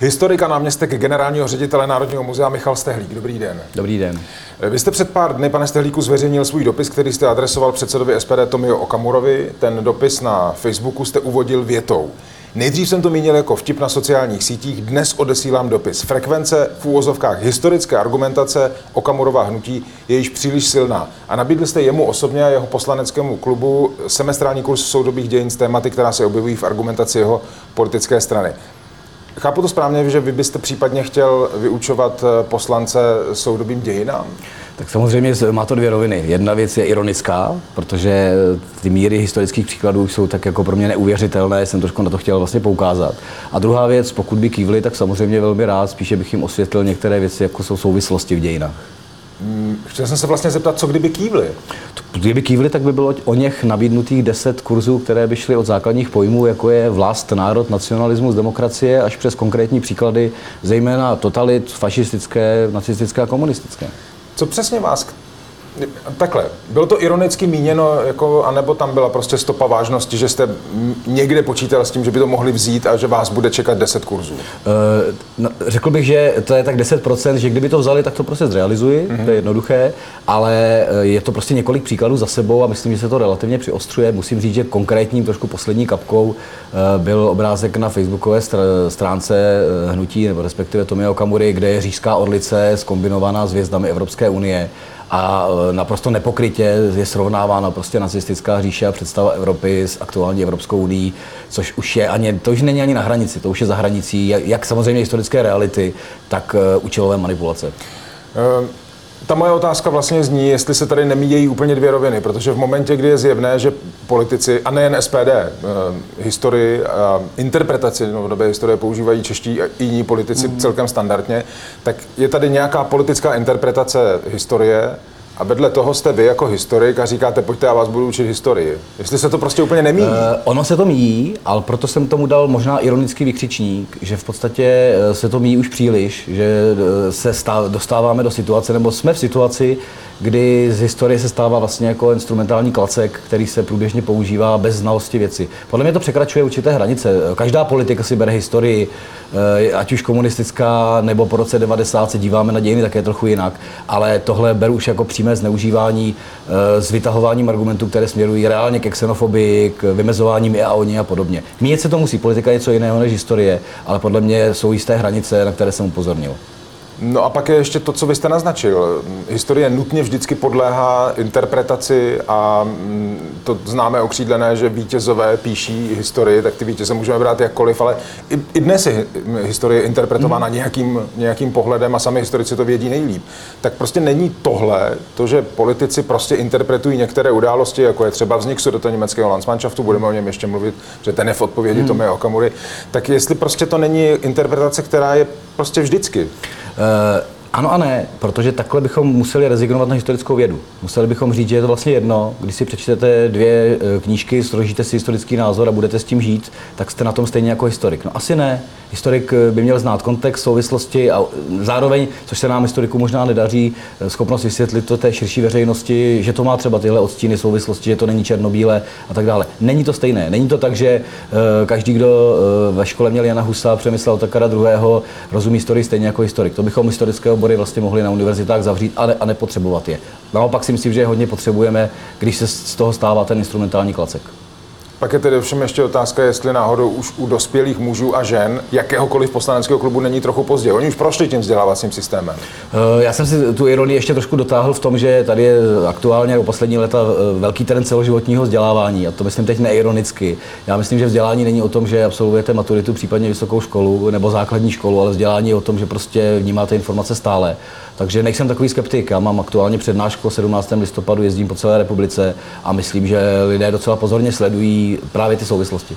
Historik a náměstek generálního ředitele Národního muzea Michal Stehlík. Dobrý den. Dobrý den. Vy jste před pár dny, pane Stehlíku, zveřejnil svůj dopis, který jste adresoval předsedovi SPD Tomio Okamurovi. Ten dopis na Facebooku jste uvodil větou. Nejdřív jsem to mínil jako vtip na sociálních sítích, dnes odesílám dopis. Frekvence v úvozovkách historické argumentace Okamurova hnutí je již příliš silná. A nabídl jste jemu osobně a jeho poslaneckému klubu semestrální kurz soudobých dějin z tématy, která se objevují v argumentaci jeho politické strany. Chápu to správně, že vy byste případně chtěl vyučovat poslance soudobým dějinám? Tak samozřejmě má to dvě roviny. Jedna věc je ironická, protože ty míry historických příkladů jsou tak jako pro mě neuvěřitelné, jsem trošku na to chtěl vlastně poukázat. A druhá věc, pokud by kývli, tak samozřejmě velmi rád, spíše bych jim osvětlil některé věci, jako jsou souvislosti v dějinách. Chtěl jsem se vlastně zeptat, co kdyby kývli? Kdyby kývli, tak by bylo o něch nabídnutých 10 kurzů, které by šly od základních pojmů, jako je vlast, národ, nacionalismus, demokracie, až přes konkrétní příklady, zejména totalit, fašistické, nacistické a komunistické. Co přesně vás... Takhle, bylo to ironicky míněno, jako, anebo tam byla prostě stopa vážnosti, že jste někde počítal s tím, že by to mohli vzít a že vás bude čekat 10 kurzů? Řekl bych, že to je tak 10%, že kdyby to vzali, tak to prostě zrealizuji, to je jednoduché, ale je to prostě několik příkladů za sebou a myslím, že se to relativně přiostřuje. Musím říct, že konkrétním trošku poslední kapkou byl obrázek na facebookové stránce hnutí, nebo respektive Tomia Okamury, kde je říšská orlice zkombinovaná s hvězdami Evropské unie. A naprosto nepokrytě je srovnávána prostě nacistická říše a představa Evropy s aktuální Evropskou unií, což už je to už není ani na hranici, to už je za hranicí, jak samozřejmě historické reality, tak účelové manipulace. Ta moje otázka vlastně zní, jestli se tady nemíjejí úplně dvě roviny, protože v momentě, kdy je zjevné, že politici, a nejen SPD, historii a interpretaci novodobé historie používají čeští i jiní politici celkem standardně, tak je tady nějaká politická interpretace historie a vedle toho jste vy jako historik a říkáte, pojďte, já vás budu učit historii. Jestli se to prostě úplně nemíjí. Ono se to míjí, ale proto jsem tomu dal možná ironický vykřičník, že v podstatě se to míjí už příliš, že se dostáváme do situace, nebo jsme v situaci, kdy z historie se stává vlastně jako instrumentální klacek, který se průběžně používá bez znalosti věci. Podle mě to překračuje určité hranice. Každá politika si bere historii, ať už komunistická, nebo po roce 90 se díváme na dějiny také trochu jinak, ale tohle beru už jako přímé zneužívání s vytahováním argumentů, které směrují reálně ke xenofobii, k vymezování my a oni a podobně. Míjet se to musí, politika je něco jiného než historie, ale podle mě jsou jisté hranice, na které jsem upozornil. No a pak je ještě to, co vy jste naznačil. Historie nutně vždycky podléhá interpretaci a to známe okřídlené, že vítězové píší historii, tak ty vítěze můžeme brát jakkoliv, ale i dnes je historie interpretována nějakým pohledem a sami historici to vědí nejlíp. Tak prostě není tohle, to, že politici prostě interpretují některé události, jako je třeba vznik sudetoněmeckého Landsmannschaftu, budeme o něm ještě mluvit, že ten je v odpovědi Tomia Okamury, tak jestli prostě to není interpretace, která je prostě vždycky. Ano a ne, protože takhle bychom museli rezignovat na historickou vědu. Museli bychom říct, že je to vlastně jedno, když si přečtete 2 knížky, složíte si historický názor a budete s tím žít, tak jste na tom stejně jako historik. No asi ne. Historik by měl znát kontext, souvislosti a zároveň, což se nám historikům možná nedaří, schopnost vysvětlit to té širší veřejnosti, že to má třeba tyhle odstíny souvislosti, že to není černobílé a tak dále. Není to stejné. Není to tak, že každý, kdo ve škole měl Jana Husa, Přemysla Otakara II., rozumí historii stejně jako historik. To bychom historické obory vlastně mohli na univerzitách zavřít a nepotřebovat je. Naopak si myslím, že je hodně potřebujeme, když se z toho stává ten instrumentální klacek. Pak je tedy všem ještě otázka, jestli náhodou už u dospělých mužů a žen jakéhokoliv poslaneckého klubu není trochu pozdě. Oni už prošli tím vzdělávacím systémem. Já jsem si tu ironii ještě trošku dotáhl v tom, že tady je aktuálně o poslední léta velký trend celoživotního vzdělávání a to myslím teď neironicky. Já myslím, že vzdělání není o tom, že absolvujete maturitu, případně vysokou školu nebo základní školu, ale vzdělání je o tom, že prostě vnímáte informace stále. Takže nejsem takový skeptik. Já mám aktuálně přednášku o 17. listopadu, jezdím po celé republice a myslím, že lidé docela pozorně sledují právě ty souvislosti.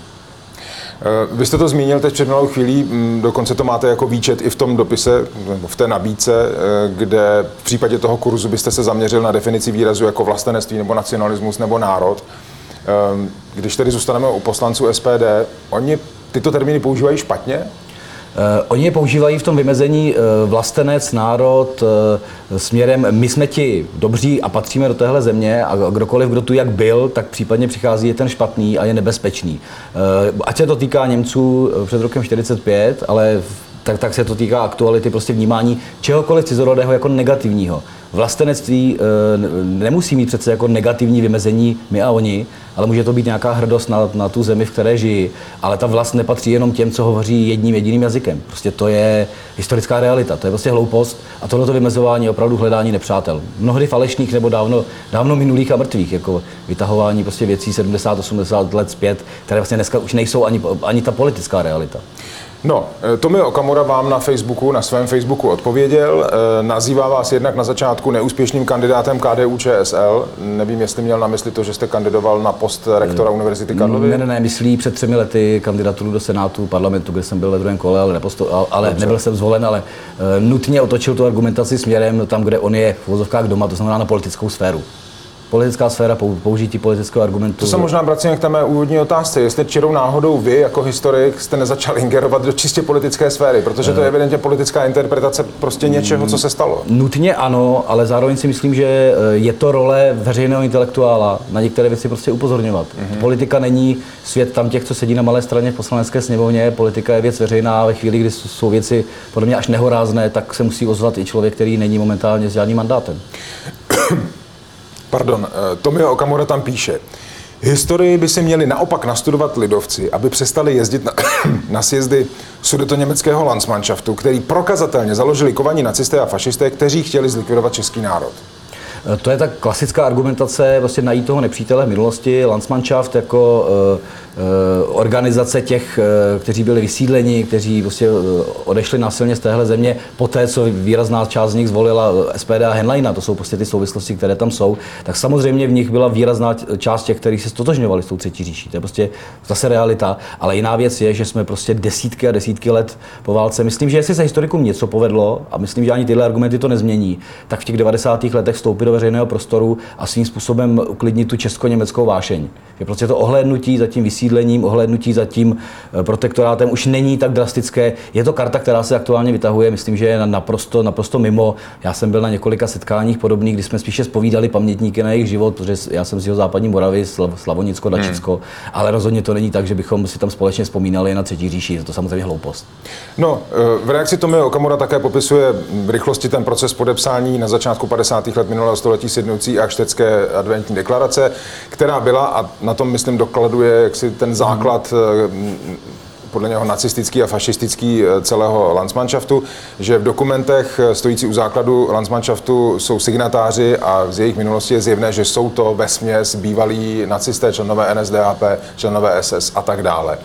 Vy jste to zmínil teď před malou chvílí, dokonce to máte jako výčet i v tom dopise, nebo v té nabídce, kde v případě toho kurzu byste se zaměřil na definici výrazu jako vlastenectví nebo nacionalismus nebo národ. Když tedy zůstaneme u poslanců SPD, oni tyto termíny používají špatně? Oni je používají v tom vymezení vlastenec, národ, směrem my jsme ti dobří a patříme do téhle země a kdokoliv, kdo tu jak byl, tak případně přichází je ten špatný a je nebezpečný. Ať se to týká Němců před rokem 1945, ale tak se to týká aktuality, prostě vnímání čehokoliv cizorodého jako negativního. Vlastenectví nemusí mít přece jako negativní vymezení my a oni, ale může to být nějaká hrdost na tu zemi, v které žijí. Ale ta vlast nepatří jenom těm, co hovoří jedním jediným jazykem. Prostě to je historická realita, to je prostě hloupost a tohleto vymezování je opravdu hledání nepřátel. Mnohdy falešných nebo dávno minulých a mrtvých, jako vytahování prostě věcí 70-80 let zpět, které vlastně dneska už nejsou ani ta politická realita. No, Tomio Okamura vám na svém Facebooku odpověděl, nazývá vás jednak na začátku neúspěšným kandidátem KDU-ČSL. Nevím, jestli měl na mysli to, že jste kandidoval na post rektora Univerzity Karlovy. Ne, myslí před 3 lety kandidaturu do Senátu parlamentu, kde jsem byl ve druhém kole, ale nebyl jsem zvolen, ale nutně otočil tu argumentaci směrem tam, kde on je v uvozovkách doma, to znamená na politickou sféru. Politická sféra, použití politického argumentu. To se možná vracím k té mé úvodní otázce. Jestli čirou náhodou vy, jako historik, jste nezačal ingerovat do čistě politické sféry, protože to je evidentně politická interpretace prostě něčeho, co se stalo. Nutně ano, ale zároveň si myslím, že je to role veřejného intelektuála na některé věci prostě upozorňovat. Politika není svět tam těch, co sedí na malé straně v Poslanecké sněmovně. Politika je věc veřejná a ve chvíli, kdy jsou věci podle mě až nehorázné, tak se musí ozvat i člověk, který není momentálně s žádným mandátem. Pardon, Tomio Okamura tam píše. Historii by si měli naopak nastudovat lidovci, aby přestali jezdit na sjezdy sudetoněmeckého Landsmannschaftu, který prokazatelně založili kovaní nacisté a fašisté, kteří chtěli zlikvidovat český národ. To je tak klasická argumentace, prostě najít toho nepřítele v minulosti. Landsmannschaft jako organizace těch, kteří byli vysídleni, kteří prostě odešli násilně z téhle země, poté, co výrazná část z nich zvolila SPD a Henleina, to jsou prostě ty souvislosti, které tam jsou, tak samozřejmě v nich byla výrazná část těch, kteří se stotožňovali s tou třetí říší. To je prostě zase realita, ale jiná věc je, že jsme prostě desítky a desítky let po válce. Myslím, že jestli se historikům něco povedlo, a myslím, že ani tyhle argumenty to nezmění, tak v těch 90. letech vstoupit do veřejného prostoru a svým způsobem uklidnit tu česko-německou vášeň. Je prostě to ohlédnutí za tím vysídlením, ohlédnutí za tím protektorátem už není tak drastické. Je to karta, která se aktuálně vytahuje, myslím, že je naprosto mimo. Já jsem byl na několika setkáních podobných, kdy jsme spíše zpovídali pamětníky na jejich život, protože já jsem z jihozápadní Moravy, Slavonicko, Dačicko, ale rozhodně to není tak, že bychom si tam společně vzpomínali na třetí říši. Je to samozřejmě hloupost. No, v reakci Tomio Okamura také popisuje v rychlosti ten proces podepsání na začátku 50. let minulého století sjednocující Achtštské adventní deklarace, která byla, a na tom, myslím, dokladuje jaksi ten základ podle něho nacistický a fašistický celého Landsmannschaftu, že v dokumentech stojící u základu Landsmannschaftu jsou signatáři a z jejich minulosti je zjevné, že jsou to vesměs bývalí nacisté, členové NSDAP, členové SS a tak dále.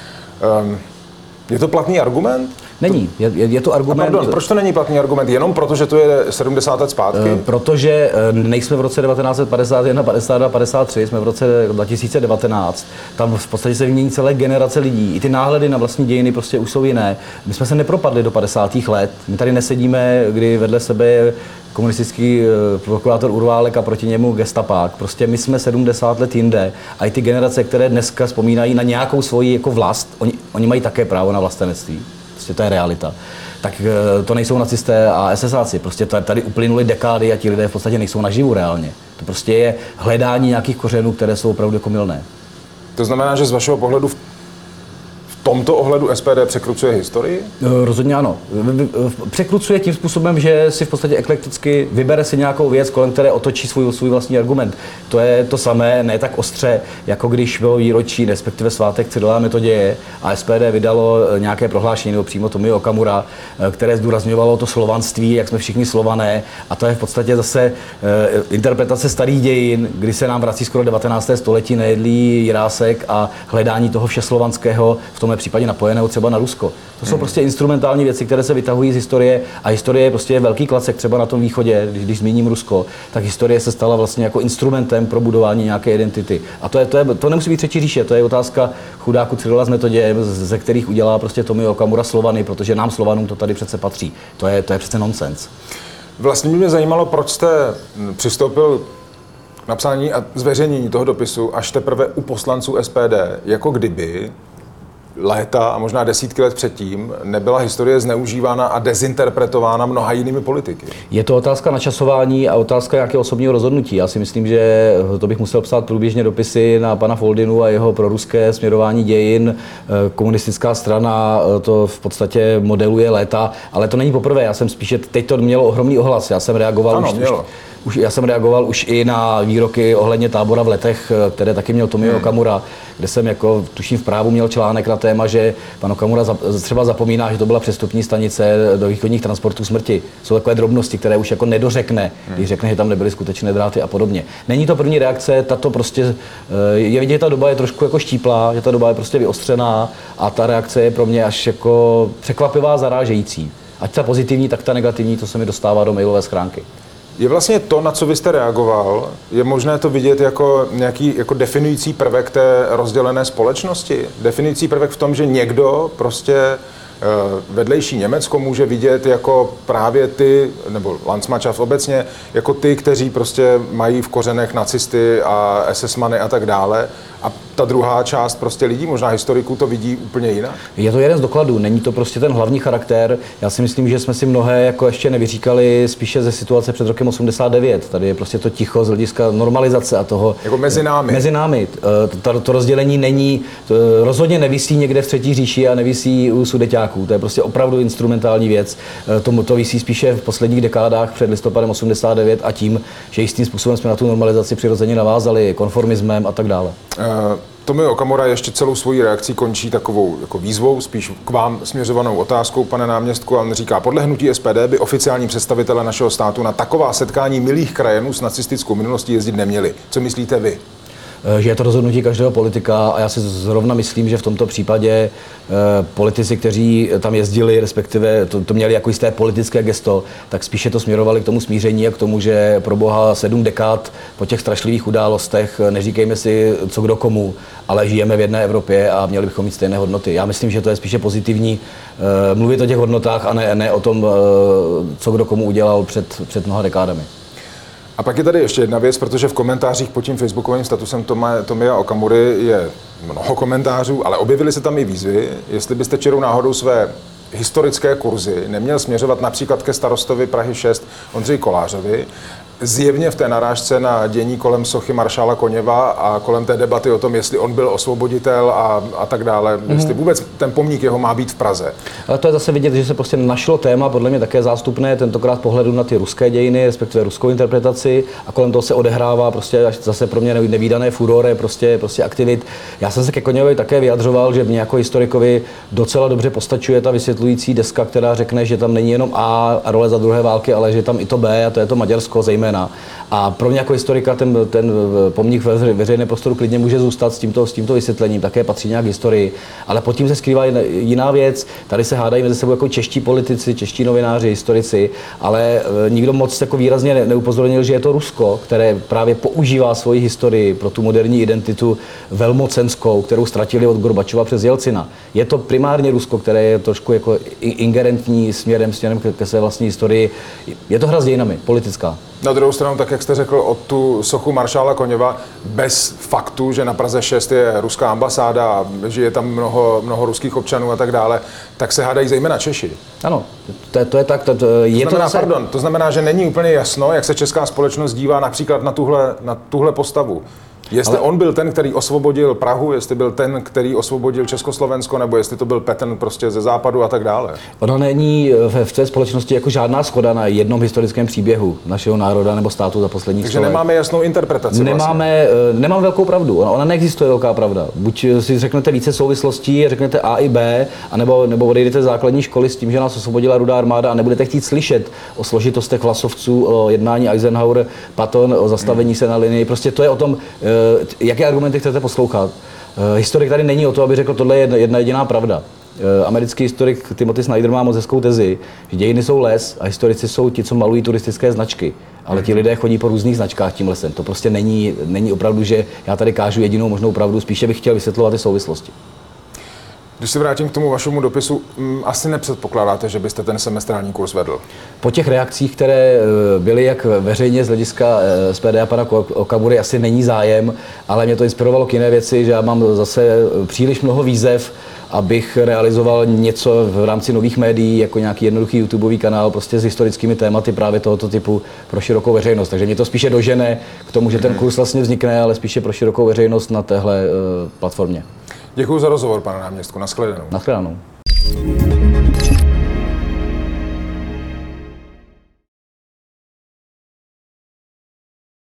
Je to platný argument? Není. Je to argument... Pardon, proč to není platný argument? Jenom proto, že to je 70 let zpátky? Protože nejsme v roce 1951, 52, 53, jsme v roce 2019. Tam v podstatě se vymění celé generace lidí. I ty náhledy na vlastní dějiny prostě už jsou jiné. My jsme se nepropadli do 50. let. My tady nesedíme, kdy vedle sebe je komunistický prokurátor Urválek a proti němu gestapák. Prostě my jsme 70 let jinde a i ty generace, které dneska vzpomínají na nějakou svoji jako vlast, oni mají také právo na vlastenectví. Prostě to je realita. Tak to nejsou nacisté a SSáci. Prostě tady uplynuly dekády a ti lidé v podstatě nejsou naživu reálně. To prostě je hledání nějakých kořenů, které jsou opravdu jako mylné. To znamená, že z vašeho pohledu v tomto ohledu SPD překrucuje historii? Rozhodně ano. Překrucuje tím způsobem, že si v podstatě eklekticky vybere si nějakou věc, kolem které otočí svůj vlastní argument. To je to samé, ne tak ostře, jako když bylo výročí, respektive svátek Cyrila a Metoděje a SPD vydalo nějaké prohlášení, nebo přímo Tomio Okamura, které zdůrazňovalo to slovanství, jak jsme všichni Slované. A to je v podstatě zase interpretace starých dějin, kdy se nám vrací skoro 19. století nejedlý Jirásek a hledání toho všeslovanského, v tomhle případě napojeného třeba na Rusko. To jsou prostě instrumentální věci, které se vytahují z historie a historie je prostě velký klacek třeba na tom východě, když zmíním Rusko, tak historie se stala vlastně jako instrumentem pro budování nějaké identity. A to nemusí být třetí říše, to je otázka chudáku Cyrila s Metodějem, ze kterých udělá prostě Tomio Okamura Slovany, protože nám Slovanům to tady přece patří. To je přece nonsens. Vlastně mě zajímalo, proč jste přistoupil k napsání a zveřejnění toho dopisu až teprve u poslanců SPD, jako kdyby léta a možná desítky let předtím nebyla historie zneužívána a dezinterpretována mnoha jinými politiky? Je to otázka načasování a otázka nějakého osobního rozhodnutí. Já si myslím, že to bych musel psát průběžně dopisy na pana Foldinu a jeho proruské směrování dějin. Komunistická strana to v podstatě modeluje léta, ale to není poprvé. Já jsem spíše, teď to mělo ohromný ohlas. Já jsem reagoval už i na výroky ohledně tábora v Letech, které taky měl Tomio Okamura, kde jsem jako tuším v Právu měl článek na téma, že pan Okamura třeba zapomíná, že to byla přestupní stanice do východních transportů smrti. Jsou takové drobnosti, které už jako nedořekne, když řekne, že tam nebyly skutečné dráty a podobně. Není to první reakce, tato prostě je vidět, že ta doba je trošku jako štíplá, že ta doba je prostě vyostřená a ta reakce je pro mě až jako překvapivá, zarážející. Ať ta pozitivní, tak ta negativní, to se mi dostává do mailové schránky. Je vlastně to, na co vy jste reagoval, je možné to vidět jako nějaký jako definující prvek té rozdělené společnosti? Definující prvek v tom, že někdo prostě vedlejší Německo může vidět jako právě ty, nebo Landsmannschaft obecně, jako ty, kteří prostě mají v kořenech nacisty a SS-many a tak dále. A ta druhá část prostě lidí, možná historiků, to vidí úplně jinak? Je to jeden z dokladů, není to prostě ten hlavní charakter. Já si myslím, že jsme si mnohé jako ještě nevyříkali spíše ze situace před rokem 89. Tady je prostě to ticho z hlediska normalizace a toho. Jako mezi námi. Mezi námi. To rozdělení není, rozhodně nevisí někde v Třetí říši a nevisí u Sudeťáků. To je prostě opravdu instrumentální věc. To visí spíše v posledních dekádách před listopadem 89 a tím, že jistým způsobem jsme na tu normalizaci přirozeně navázali konformismem a tak dále. Tomio Okamura ještě celou svoji reakcí končí takovou jako výzvou, spíš k vám směřovanou otázkou, pane náměstku, a on říká, podle hnutí SPD by oficiální představitelé našeho státu na taková setkání milých krajanů s nacistickou minulostí jezdit neměli. Co myslíte vy? Že je to rozhodnutí každého politika a já si zrovna myslím, že v tomto případě politici, kteří tam jezdili, respektive to měli jako jisté politické gesto, tak spíše to směrovali k tomu smíření a k tomu, že pro boha 7 dekád po těch strašlivých událostech neříkejme si co kdo komu, ale žijeme v jedné Evropě a měli bychom mít stejné hodnoty. Já myslím, že to je spíše pozitivní mluvit o těch hodnotách a ne o tom, co kdo komu udělal před mnoha dekádami. A pak je tady ještě jedna věc, protože v komentářích pod tím facebookovým statusem Tomia Okamury je mnoho komentářů, ale objevily se tam i výzvy, jestli byste čirou náhodou své historické kurzy neměl směřovat například ke starostovi Prahy 6 Ondřeji Kolářovi, zjevně v té narážce na dění kolem sochy maršála Koněva a kolem té debaty o tom, jestli on byl osvoboditel a tak dále, jestli vůbec ten pomník jeho má být v Praze. Ale to je zase vidět, že se prostě našlo téma, podle mě také zástupné, tentokrát pohledu na ty ruské dějiny, respektive ruskou interpretaci a kolem toho se odehrává prostě zase pro mě nevídané furore prostě aktivit. Já jsem se ke Koněvovi také vyjadřoval, že mě jako historikovi docela dobře postačuje ta vysvětlující deska, která řekne, že tam není jenom A role za druhé války, ale že je tam i to B, a to je to Maďarsko zejména. A pro mě jako historika ten pomník ve veřejném prostoru klidně může zůstat s tímto vysvětlením, také patří nějak historii, ale pod tím se skrývá jiná věc. Tady se hádají mezi sebou jako čeští politici, čeští novináři, historici, ale nikdo moc jako výrazně neupozornil, že je to Rusko, které právě používá svoji historii pro tu moderní identitu velmocenskou, kterou ztratili od Gorbačova přes Jelcina. Je to primárně Rusko, které je trošku jako ingerentní směrem ke své vlastní historii. Je to hra s dějinami, politická. Na druhou stranu, tak jak jste řekl, o tu sochu maršála Koněva, bez faktu, že na Praze 6 je ruská ambasáda a žije tam mnoho ruských občanů a tak dále, tak se hádají zejména Češi. Ano, to je tak. To znamená, že není úplně jasno, jak se česká společnost dívá například na tuhle postavu. Jestli on byl ten, který osvobodil Prahu, jestli byl ten, který osvobodil Československo, nebo jestli to byl Petr prostě ze západu a tak dále. Ono není v té společnosti jako žádná shoda na jednom historickém příběhu našeho národa nebo státu za posledních 100 let. Takže nemáme jasnou interpretaci. Nemám velkou pravdu. Ona neexistuje velká pravda. Buď si řeknete více souvislostí, řeknete A i B, nebo odejdete z základní školy s tím, že nás osvobodila Rudá armáda a nebudete chtít slyšet o složitostech Vlasovců, o jednání Eisenhower-Patton, o zastavení se na linii. Prostě to je o tom, jaké argumenty chcete poslouchat. Historik tady není o to, aby řekl, tohle je jedna jediná pravda. Americký historik Timothy Snyder má moc hezkou tezi, že dějiny jsou les a historici jsou ti, co malují turistické značky. Ale ti lidé chodí po různých značkách tím lesem. To prostě není opravdu, že já tady kážu jedinou možnou pravdu, spíše bych chtěl vysvětlovat ty souvislosti. Když se vrátím k tomu vašemu dopisu, asi nepředpokládáte, že byste ten semestrální kurz vedl? Po těch reakcích, které byly jak veřejně z hlediska SPD a pana Okamury, asi není zájem, ale mě to inspirovalo k jiné věci, že já mám zase příliš mnoho výzev abych realizoval něco v rámci nových médií, jako nějaký jednoduchý YouTubeový kanál, prostě s historickými tématy právě tohoto typu pro širokou veřejnost. Takže mě to spíše dožene k tomu, že ten kurz vlastně vznikne, ale spíše pro širokou veřejnost na téhle platformě. Děkuji za rozhovor, pane náměstku. Nashledanou. Nashledanou.